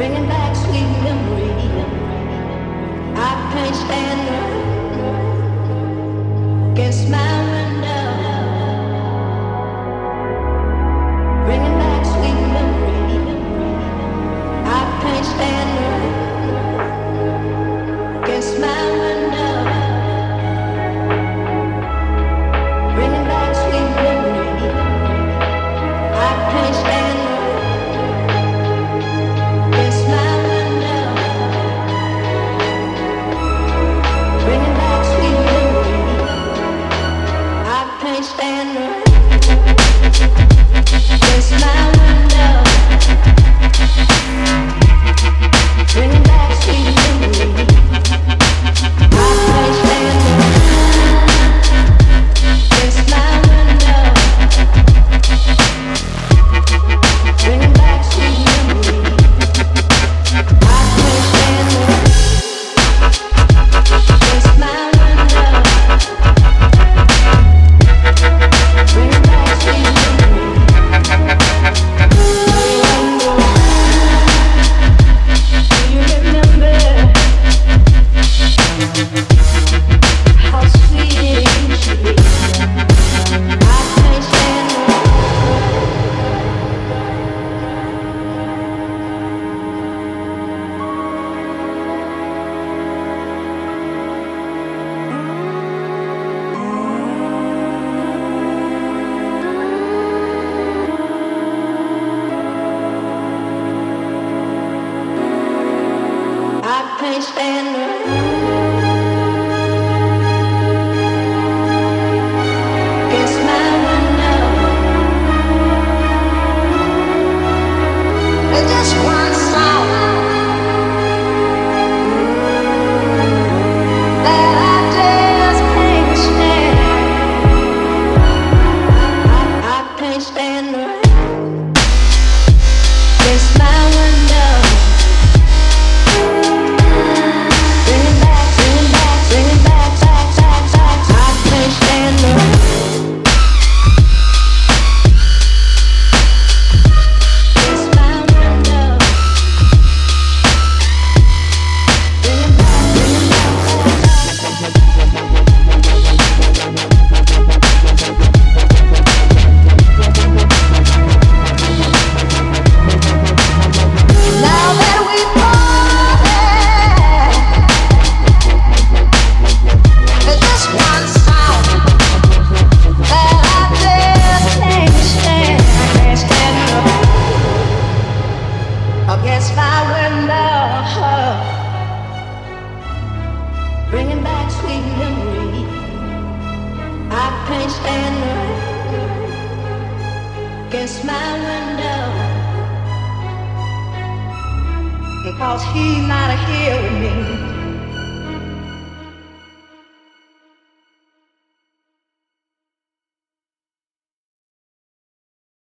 bringing back sweet memory. I can't stand against my window, bringing back sweet memory. I can't stand against my window, bringing back sweet memory. I can't stand against my window, bringing back sweet memory. I can't stand against my window, bringing back sweet memory. I can't stand against my window, bringing back sweet memory. I can't stand against my window, bringing back sweet memory. Do you remember how sweet it used to be? I can't stand I can't stand against my window. There's just one song that I just can't stand. I can't stand against my window. Bringing back, back. I can't stand against my window. Bringing now that we've parted, there's just one sound that I just can't stand. I can't stand against my window, bringing back sweet memory. I can't stand against my window, because he's not here with me.